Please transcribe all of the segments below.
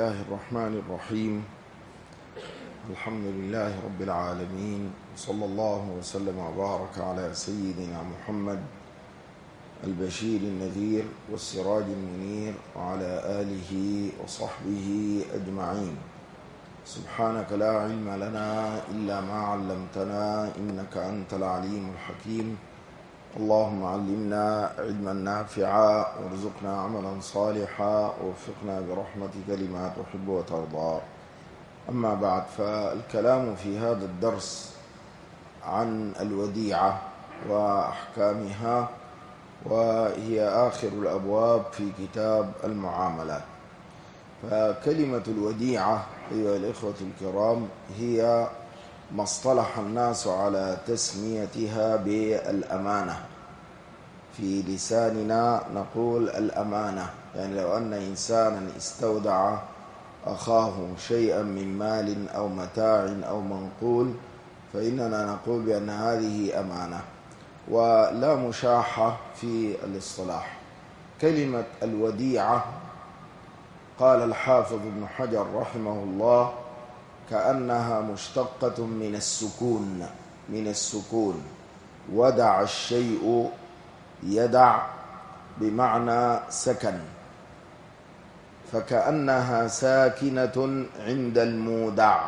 الله الرحمن الرحيم. الحمد لله رب العالمين، وصلى الله وسلم وبارك على سيدنا محمد البشير النذير والسراج المنير وعلى آله وصحبه أجمعين. سبحانك لا علم لنا إلا ما علمتنا إنك أنت العليم الحكيم. اللهم علمنا علما نافعا وارزقنا عملا صالحا ووفقنا برحمتك لما تحب وترضى. أما بعد، فالكلام في هذا الدرس عن الوديعة وأحكامها، وهي آخر الأبواب في كتاب المعاملات. فكلمة الوديعة أيها الإخوة الكرام هي ما اصطلح الناس على تسميتها بالأمانة. في لساننا نقول الأمانة، يعني لو أن إنسانا استودع أخاه شيئا من مال أو متاع أو منقول، فإننا نقول بأن هذه أمانة، ولا مشاحة في الاصطلاح. كلمة الوديعة قال الحافظ ابن حجر رحمه الله كأنها مشتقة من السكون. ودع الشيء يدع بمعنى سكن، فكأنها ساكنة عند المودع،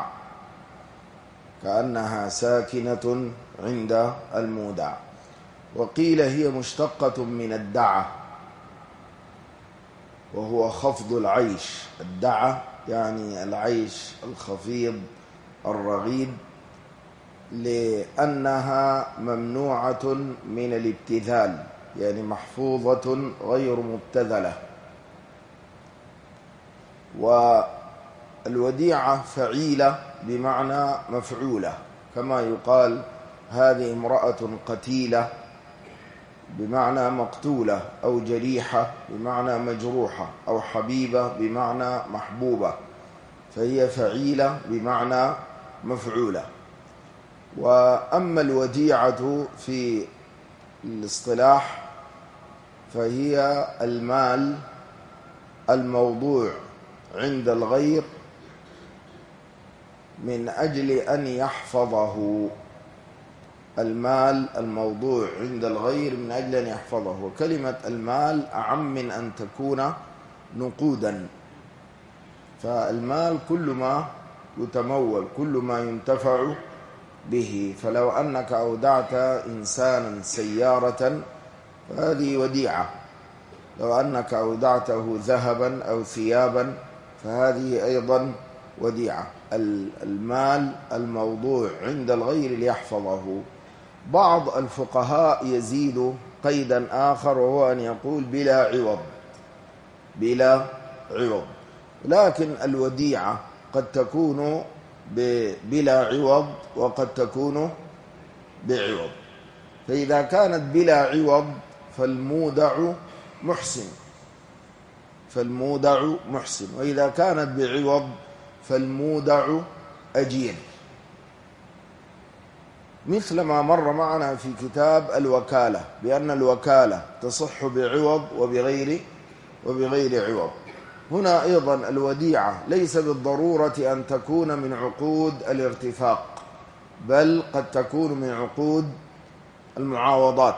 وقيل هي مشتقة من الدعة، وهو خفض العيش. الدعة يعني العيش الخفيض الرغيد، لأنها ممنوعة من الابتذال، يعني محفوظة غير مبتذلة. والوديعة فعيلة بمعنى مفعولة، كما يقال هذه امرأة قتيلة بمعنى مقتولة، أو جريحة بمعنى مجروحة، أو حبيبة بمعنى محبوبة، فهي فعيلة بمعنى مفعولة. وأما الوديعة في الاصطلاح فهي المال الموضوع عند الغير من أجل أن يحفظه. المال الموضوع عند الغير من أجل أن يحفظه. وكلمة المال أعم من أن تكون نقودا، فالمال كل ما يتمول، كل ما ينتفع به. فلو أنك أودعت إنسانا سيارة فهذه وديعة، لو أنك أودعته ذهبا أو ثيابا فهذه أيضا وديعة. المال الموضوع عند الغير ليحفظه. بعض الفقهاء يزيد قيدا آخر، وهو أن يقول بلا عوض. لكن الوديعة قد تكون بلا عوض وقد تكون بعوض. فإذا كانت بلا عوض فالمودع محسن، وإذا كانت بعوض فالمودع أجير، مثل ما مر معنا في كتاب الوكالة، بأن الوكالة تصح بعوض وبغير عوض. هنا أيضا الوديعة ليس بالضرورة أن تكون من عقود الارتفاق، بل قد تكون من عقود المعاوضات،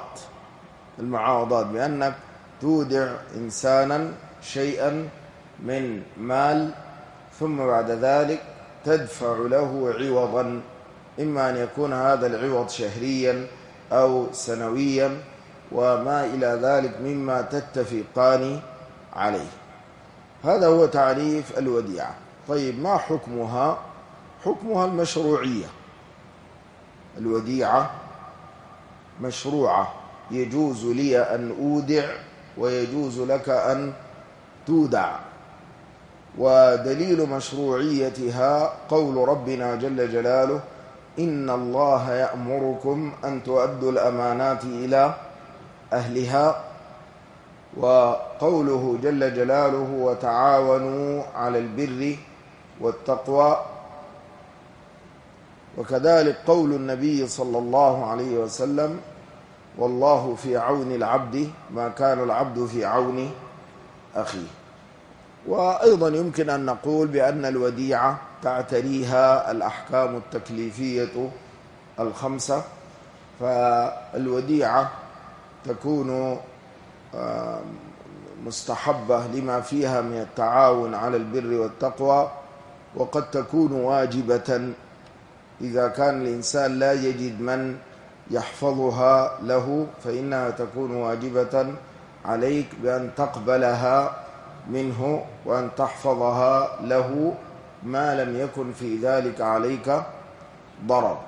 بأنك تودع إنسانا شيئا من مال، ثم بعد ذلك تدفع له عوضا، إما أن يكون هذا العوض شهريا أو سنويا وما إلى ذلك مما تتفقان عليه. هذا هو تعريف الوديعة. طيب، ما حكمها؟ حكمها المشروعية. الوديعة مشروعة، يجوز لي أن أودع ويجوز لك أن تودع. ودليل مشروعيتها قول ربنا جل جلاله: إن الله يأمركم أن تؤدوا الأمانات إلى أهلها، وقوله جل جلاله: وتعاونوا على البر والتقوى. وكذلك قول النبي صلى الله عليه وسلم: والله في عون العبد ما كان العبد في عون أخيه. وأيضا يمكن أن نقول بأن الوديعة تعتريها الأحكام التكليفية الخمسة، فالوديعة تكون مستحبة لما فيها من التعاون على البر والتقوى، وقد تكون واجبة إذا كان الإنسان لا يجد من يحفظها له، فإنها تكون واجبة عليك بأن تقبلها منه وأن تحفظها له ما لم يكن في ذلك عليك ضرر.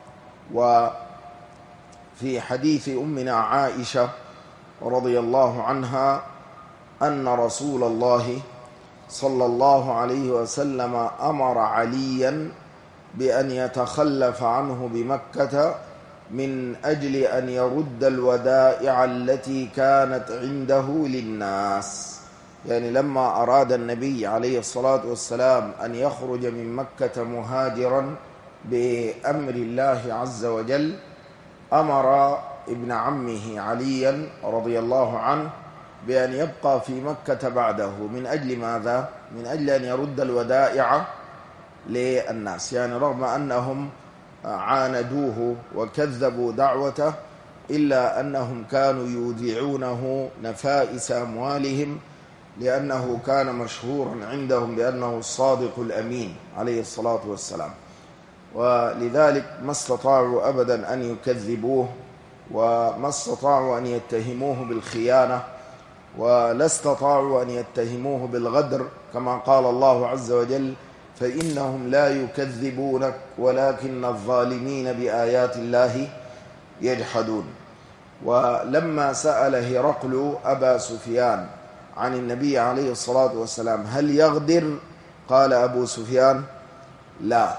وفي حديث أمنا عائشة رضي الله عنها أن رسول الله صلى الله عليه وسلم أمر عليا بأن يتخلف عنه بمكة من أجل أن يرد الودائع التي كانت عنده للناس. يعني لما أراد النبي عليه الصلاة والسلام أن يخرج من مكة مهاجرا بأمر الله عز وجل، أمر ابن عمه عليا رضي الله عنه بأن يبقى في مكة بعده. من أجل ماذا؟ من أجل أن يرد الودائع للناس، يعني رغم أنهم عاندوه وكذبوا دعوته إلا أنهم كانوا يودعونه نفائس أموالهم، لأنه كان مشهورا عندهم بأنه الصادق الأمين عليه الصلاة والسلام، ولذلك ما استطاعوا أبدا أن يكذبوه، وما استطاعوا أن يتهموه بالخيانة، ولا استطاعوا أن يتهموه بالغدر، كما قال الله عز وجل: فإنهم لا يكذبونك ولكن الظالمين بآيات الله يجحدون. ولما سأل هرقل أبا سفيان عن النبي عليه الصلاة والسلام هل يغدر، قال أبو سفيان: لا.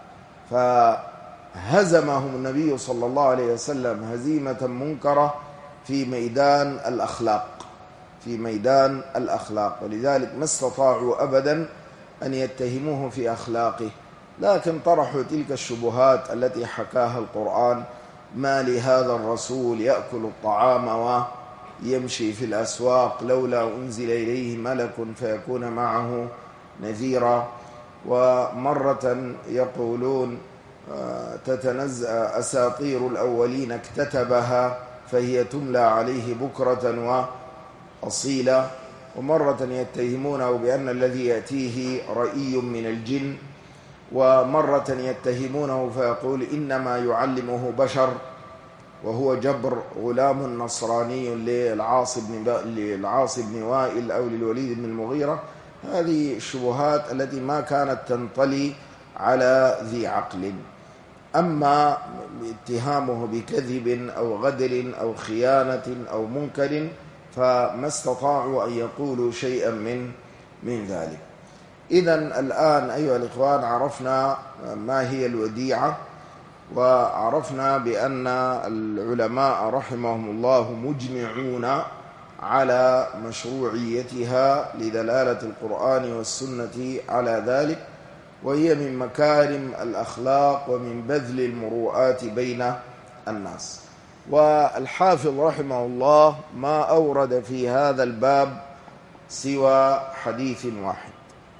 فهزمهم النبي صلى الله عليه وسلم هزيمة منكرة في ميدان الأخلاق، في ميدان الأخلاق، ولذلك ما استطاعوا أبدا أن يتهموه في أخلاقه، لكن طرحوا تلك الشبهات التي حكاها القرآن: ما لهذا الرسول يأكل الطعام ويمشي في الأسواق لولا أنزل إليه ملك فيكون معه نذيرا. ومرة يقولون تتنزل أساطير الأولين اكتتبها فهي تملى عليه بكرة وأصيلا. ومرة يتهمونه بأن الذي يأتيه رئي من الجن، ومرة يتهمونه فيقول إنما يعلمه بشر وهو جبر غلام نصراني للعاص بن وائل أو للوليد بن المغيرة. هذه الشبهات التي ما كانت تنطلي على ذي عقل. أما اتهامه بكذب أو غدر أو خيانة أو منكر فما استطاعوا أن يقولوا شيئا من ذلك. إذن الآن أيها الإخوان عرفنا ما هي الوديعة، وعرفنا بأن العلماء رحمهم الله مجمعون على مشروعيتها لدلالة القرآن والسنة على ذلك، وهي من مكارم الأخلاق ومن بذل المروءات بين الناس. والحافظ رحمه الله ما أورد في هذا الباب سوى حديث واحد.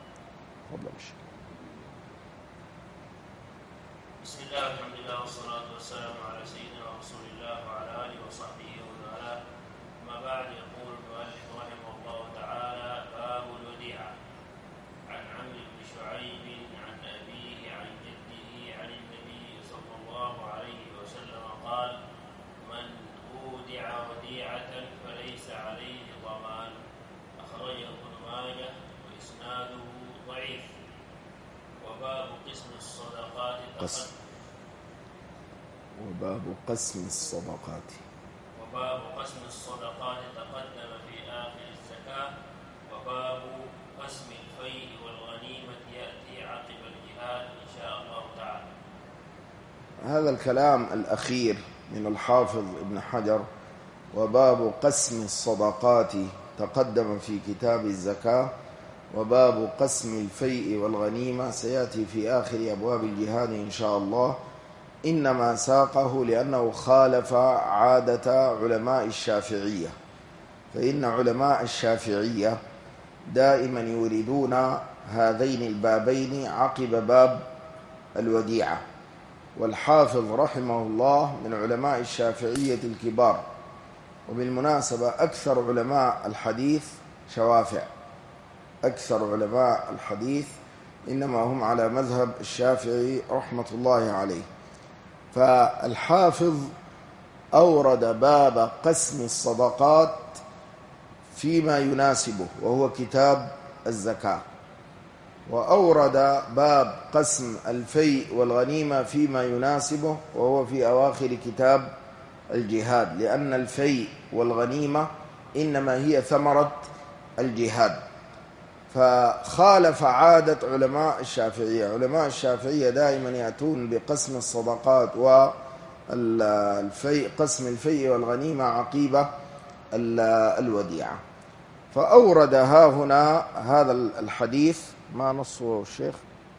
بسم الله والحمد لله والصلاة والسلام على سيدنا رسول الله وعلى آله وصحبه ومن والاه. أما بعد، يقول المؤلف رحمه الله تعالى: باب الوديعة. عن عمرو بن شعيب عن أبيه عن جده عن النبي صلى الله عليه وسلم قال: من أودع وديعة فليس عليه ضمان. أخرجه ابن ماجه وإسناده ضعيف. وباب قسم الصدقات وباب قسم الصدقات تقدم في آخر الزكاة. وباب قسم الفيء والغنيمة يأتي عقب الجهاد إن شاء الله تعالى. هذا الكلام الأخير من الحافظ ابن حجر: وباب قسم الصدقات تقدم في كتاب الزكاة، وباب قسم الفيء والغنيمة سيأتي في آخر أبواب الجهاد إن شاء الله. إنما ساقه لأنه خالف عادة علماء الشافعية، فإن علماء الشافعية دائما يوردون هذين البابين عقب باب الوديعة. والحافظ رحمه الله من علماء الشافعية الكبار، وبالمناسبة أكثر علماء الحديث شوافع، أكثر علماء الحديث إنما هم على مذهب الشافعي رحمة الله عليه. فالحافظ أورد باب قسم الصدقات فيما يناسبه وهو كتاب الزكاة، وأورد باب قسم الفيء والغنيمة فيما يناسبه وهو في أواخر كتاب الجهاد، لأن الفيء والغنيمة إنما هي ثمرة الجهاد. فخالف عادة علماء الشافعية. علماء الشافعية دائما يأتون بقسم الصدقات والفيء، قسم الفيء والغنيمة عقيبة الوديعة. فأورد ها هنا هذا الحديث ما نصه الشيخ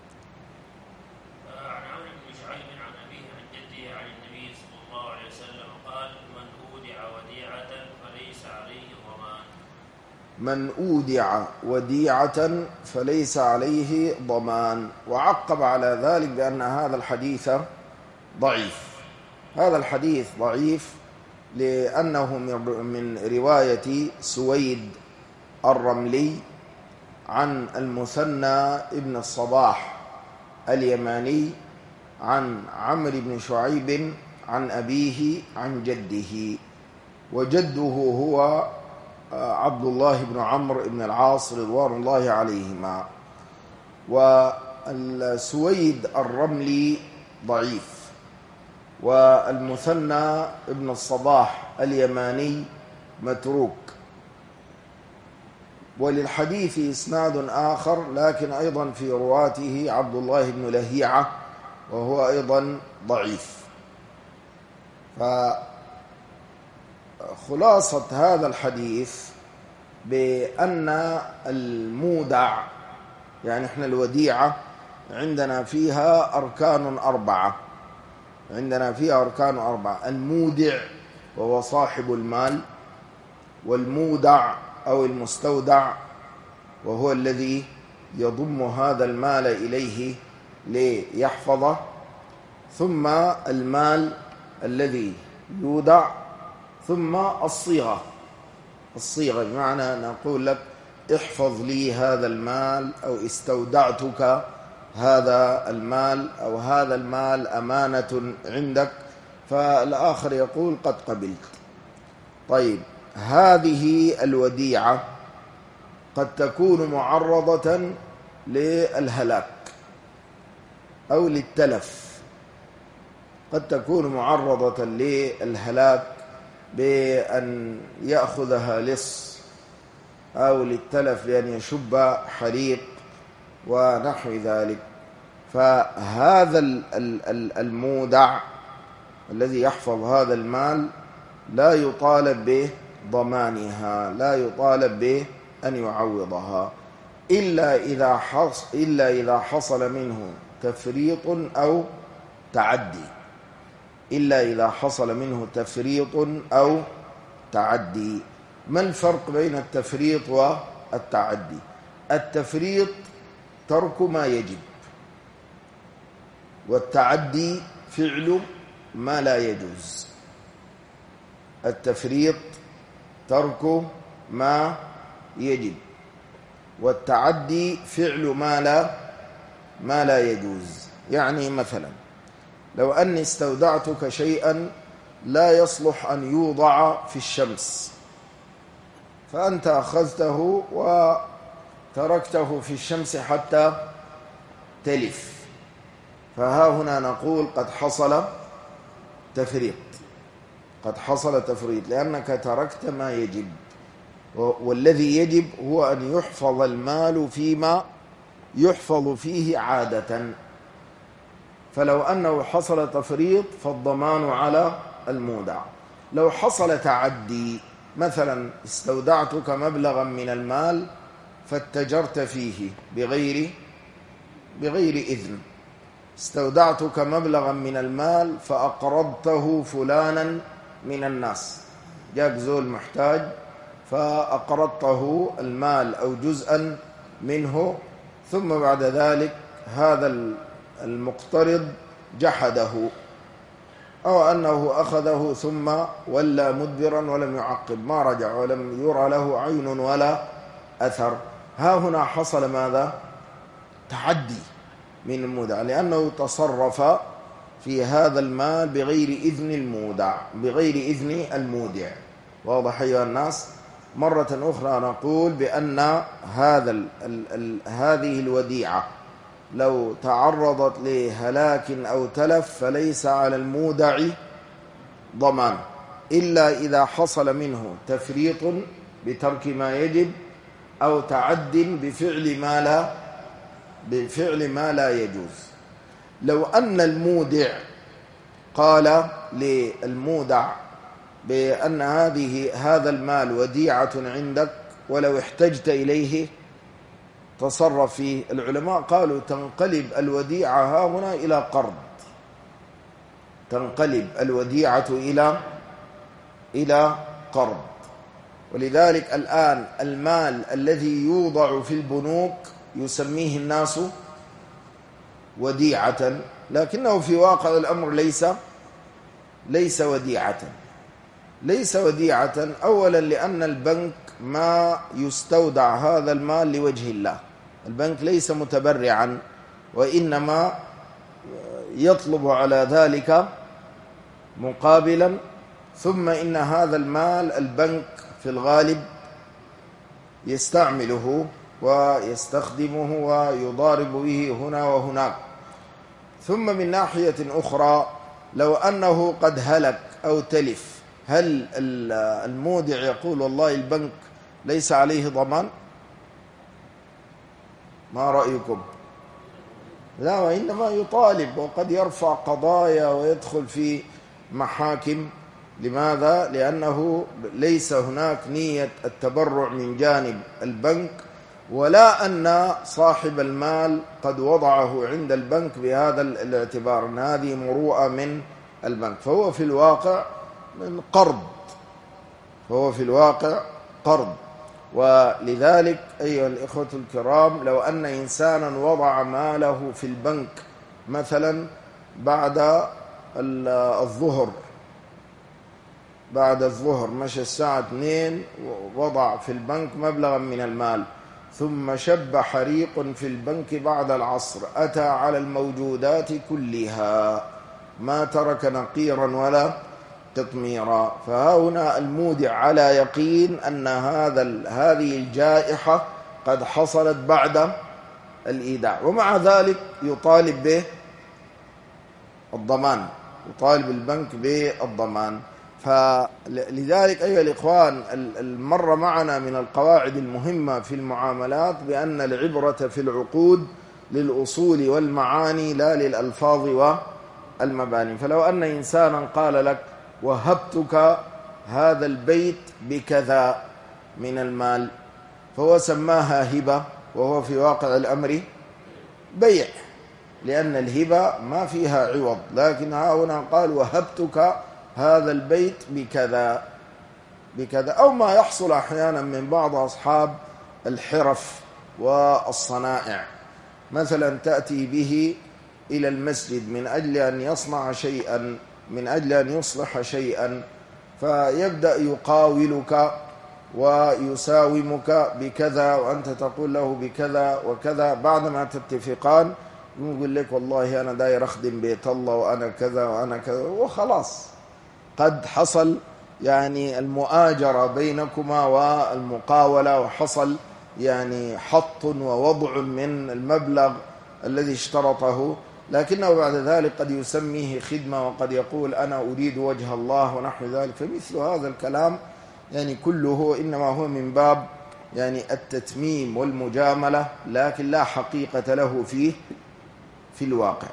عن عمرو بن شعيب عن أبيه عن جده عن النبي صلى الله عليه وسلم قال: من أودع وديعة فليس عليه ضمان. من أودع وديعة فليس عليه ضمان. وعقب على ذلك بأن هذا الحديث ضعيف. هذا الحديث ضعيف لأنه من رواية سويد الرملي عن المثنى ابن الصباح اليماني عن عمرو بن شعيب عن أبيه عن جده، وجده هو عبد الله بن عمرو بن العاص رضوان الله عليهما. والسويد الرملي ضعيف، والمثنى ابن الصباح اليماني متروك. وللحديث إسناد آخر لكن أيضا في رواته عبد الله بن لهيعة وهو أيضا ضعيف. فخلاصة هذا الحديث بأن المودع، يعني احنا الوديعة عندنا فيها أركان أربعة، المودع وهو صاحب المال، والمودع أو المستودع وهو الذي يضم هذا المال إليه ليحفظه، ثم المال الذي يودع، ثم الصيغة بمعنى نقول لك احفظ لي هذا المال، أو استودعتك هذا المال، أو هذا المال أمانة عندك، فالآخر يقول قد قبلت. طيب، هذه الوديعة قد تكون معرضة للهلاك أو للتلف. قد تكون معرضة للهلاك بأن يأخذها لص، أو للتلف بأن يشب حريق ونحو ذلك. فهذا المودع الذي يحفظ هذا المال لا يطالب بضمانها، لا يطالب بأن يعوضها إلا إذا حصل منه تفريط أو تعدي. ما الفرق بين التفريط والتعدي؟ التفريط ترك ما يجب، والتعدي فعل ما لا يجوز. التفريط ترك ما يجب، والتعدي فعل ما لا يجوز. يعني مثلا لو أني استودعتك شيئا لا يصلح أن يوضع في الشمس، فأنت أخذته وتركته في الشمس حتى تلف، فها هنا نقول قد حصل تفريط، لأنك تركت ما يجب. والذي يجب هو أن يحفظ المال فيما يحفظ فيه عادة. فلو أنه حصل تفريط فالضمان على المودع. لو حصل تعدي، مثلا استودعتك مبلغا من المال فاتجرت فيه بغير إذن، استودعتك مبلغا من المال فأقرضته فلانا من الناس، جاك زول محتاج فأقرضته المال أو جزءا منه، ثم بعد ذلك هذا المقترض جحده، أو أنه أخذه ثم ولى مدبرا ولم يعقب، ما رجع ولم يرى له عين ولا أثر. ها هنا حصل ماذا؟ تعدي من المودع، لأنه تصرف في هذا المال بغير إذن المودع، بغير إذن المودع. واضح أيها الناس؟ مرة أخرى نقول بأن هذه الوديعة لو تعرضت لهلاك أو تلف فليس على المودع ضمان، إلا إذا حصل منه تفريط بترك ما يجب أو تعد بفعل ما لا يجوز. لو أن المودع قال للمودع بأن هذا المال وديعة عندك ولو احتجت إليه تصرف فيه، العلماء قالوا تنقلب الوديعة ها هنا إلى قرض، تنقلب الوديعة إلى قرض. ولذلك الآن المال الذي يوضع في البنوك يسميه الناس وديعة، لكنه في واقع الأمر ليس وديعة. ليس وديعة أولا لأن البنك ما يستودع هذا المال لوجه الله، البنك ليس متبرعا، وإنما يطلب على ذلك مقابلا. ثم إن هذا المال البنك في الغالب يستعمله ويستخدمه ويضارب به هنا وهناك. ثم من ناحية أخرى لو أنه قد هلك أو تلف، هل المودع يقول والله البنك ليس عليه ضمان؟ ما رأيكم؟ لا، وإنما يطالب، وقد يرفع قضايا ويدخل في محاكم. لماذا؟ لأنه ليس هناك نية التبرع من جانب البنك، ولا أن صاحب المال قد وضعه عند البنك بهذا الاعتبار أن هذه مروءة من البنك، فهو في الواقع من قرض، قرض. ولذلك أيها الإخوة الكرام، لو أن إنسانا وضع ماله في البنك مثلا بعد الظهر مشى الساعة 2 ووضع في البنك مبلغا من المال، ثم شب حريق في البنك بعد العصر، أتى على الموجودات كلها ما ترك نقيرا ولا تطميرا، فهنا المودع على يقين أن هذه الجائحة قد حصلت بعد الإيداع، ومع ذلك يطالب به الضمان، يطالب البنك بالضمان. فلذلك أيها الإخوان، المر معنا من القواعد المهمة في المعاملات بأن العبرة في العقود للأصول والمعاني لا للألفاظ والمباني. فلو أن إنسانا قال لك وهبتك هذا البيت بكذا من المال، فهو سماها هبة، وهو في واقع الأمر بيع، لأن الهبة ما فيها عوض، لكن هنا قال وهبتك هذا البيت بكذا. أو ما يحصل أحيانا من بعض أصحاب الحرف والصنائع، مثلا تأتي به إلى المسجد من أجل أن يصنع شيئا، من أجل أن يصلح شيئا، فيبدأ يقاولك ويساومك بكذا، وأنت تقول له بكذا وكذا. بعدما تتفقان يقول لك والله أنا داير أخدم بيت الله وأنا كذا وأنا كذا، وخلاص قد حصل يعني المؤاجرة بينكما والمقاولة، وحصل يعني حط ووضع من المبلغ الذي اشترطه، لكنه بعد ذلك قد يسميه خدمة، وقد يقول أنا أريد وجه الله ونحو ذلك. فمثل هذا الكلام يعني كله إنما هو من باب يعني التتميم والمجاملة، لكن لا حقيقة له فيه في الواقع.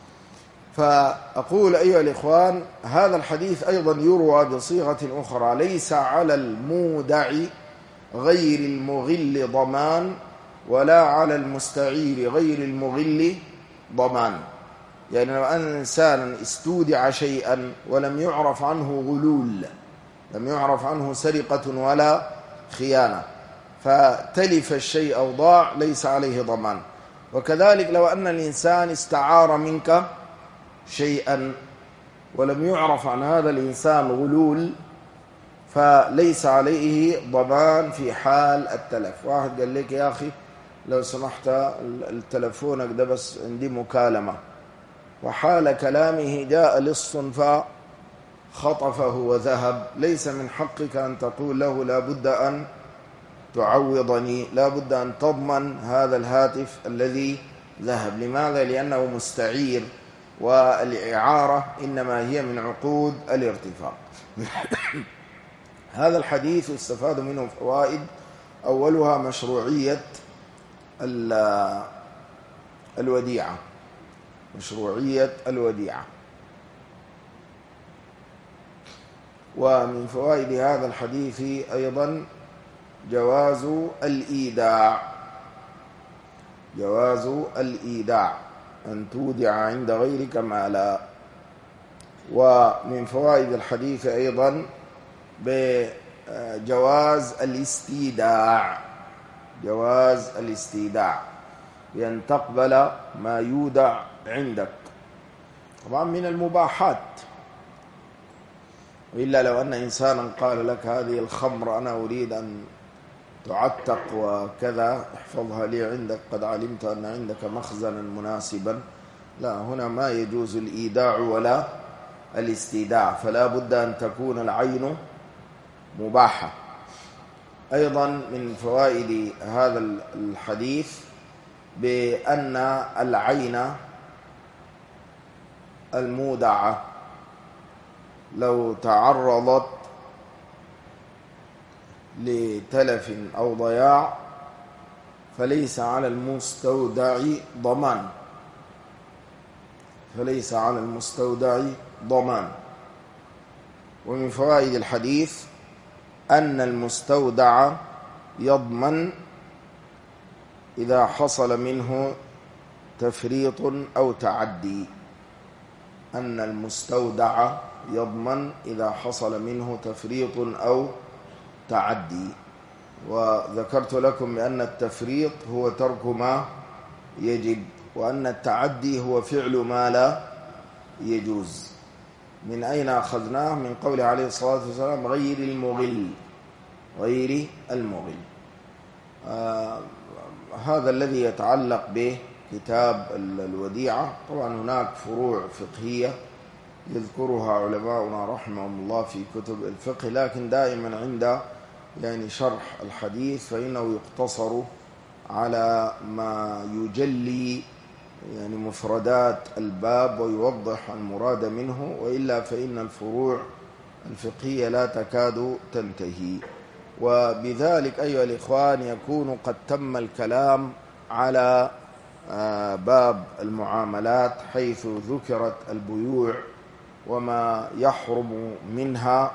فأقول أيها الإخوان، هذا الحديث أيضا يروى بصيغة أخرى: ليس على المودع غير المغل ضمان، ولا على المستعير غير المغل ضمان. يعني لو أن إنسانا استودع شيئا ولم يعرف عنه غلول، لم يعرف عنه سرقة ولا خيانة، فتلف الشيء أو ضاع ليس عليه ضمان. وكذلك لو أن الإنسان استعار منك شيئا ولم يعرف عن هذا الإنسان غلول، فليس عليه ضمان في حال التلف. واحد قال لك يا أخي لو سمحت التلفونك ده بس عندي مكالمة، وحال كلامه جاء لص فخطفه وذهب، ليس من حقك أن تقول له لا بد أن تعوضني، لا بد أن تضمن هذا الهاتف الذي ذهب. لماذا؟ لأنه مستعير، والإعارة إنما هي من عقود الارتفاق. هذا الحديث يستفاد منه فوائد، أولها مشروعية الوديعة، مشروعية الوديعة. ومن فوائد هذا الحديث أيضا جواز الإيداع، جواز الإيداع، أن تودع عند غيرك مالا. ومن فوائد الحديث أيضا بجواز الاستيداع، جواز الاستيداع، بأن تقبل ما يودع عندك، طبعا من المباحات. وإلا لو أن إنسانا قال لك هذه الخمر أنا أريد أن تعتق وكذا، احفظها لي عندك، قد علمت أن عندك مخزنا مناسبا، لا، هنا ما يجوز الإيداع ولا الاستيداع، فلا بد أن تكون العين مباحة. أيضا من فوائد هذا الحديث بأن العين المودعة لو تعرضت لتلف أو ضياع فليس على المستودع ضمان، فليس على المستودع ضمان. ومن فوائد الحديث أن المستودع يضمن إذا حصل منه تفريط أو تعدي، أن المستودع يضمن إذا حصل منه تفريط أو تعدي. وذكرت لكم بأن التفريط هو ترك ما يجب، وأن التعدي هو فعل ما لا يجوز. من أين أخذناه؟ من قول عليه الصلاة والسلام غير المغل، غير المغل. هذا الذي يتعلق به كتاب الوديعة. طبعا هناك فروع فقهية يذكرها علماؤنا رحمهم الله في كتب الفقه، لكن دائما عند شرح الحديث فإنه يقتصر على ما يجلي مفردات الباب ويوضح المراد منه، وإلا فإن الفروع الفقهية لا تكاد تنتهي. وبذلك أيها الإخوان يكون قد تم الكلام على باب المعاملات، حيث ذكرت البيوع وما يحرم منها،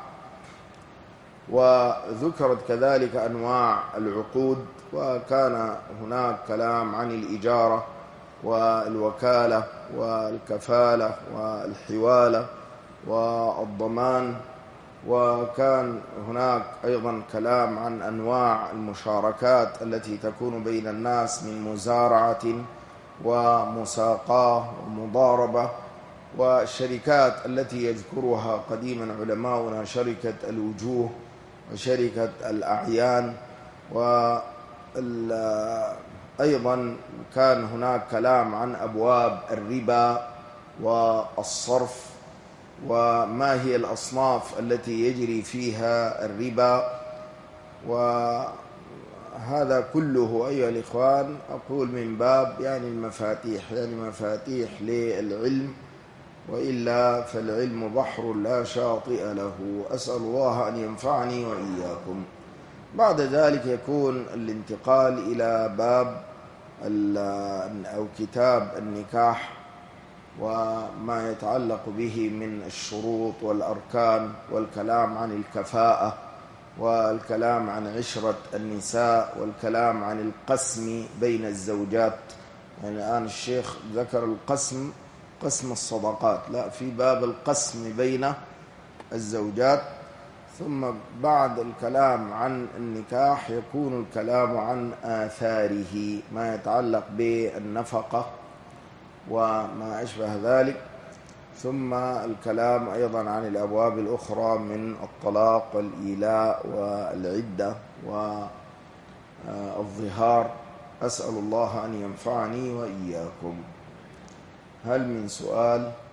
وذكرت كذلك أنواع العقود، وكان هناك كلام عن الإجارة والوكالة والكفالة والحوالة والضمان، وكان هناك أيضا كلام عن أنواع المشاركات التي تكون بين الناس من مزارعة ومساقاة ومضاربة، والشركات التي يذكرها قديما علماؤنا شركة الوجوه وشركة الأعيان. وأيضا كان هناك كلام عن أبواب الربا والصرف، وما هي الأصناف التي يجري فيها الربا. وهذا كله أيها الإخوان أقول من باب المفاتيح، مفاتيح للعلم، وإلا فالعلم بحر لا شاطئ له. أسأل الله أن ينفعني وإياكم. بعد ذلك يكون الانتقال إلى باب أو كتاب النكاح وما يتعلق به من الشروط والأركان، والكلام عن الكفاءة، والكلام عن عشرة النساء، والكلام عن القسم بين الزوجات. الآن الشيخ ذكر القسم، قسم الصدقات، لا، في باب القسم بين الزوجات. ثم بعد الكلام عن النكاح يكون الكلام عن آثاره، ما يتعلق بالنفقة وما أشبه ذلك، ثم الكلام أيضا عن الأبواب الأخرى من الطلاق والإيلاء والعدة والظهار. أسأل الله أن ينفعني وإياكم. هل من سؤال؟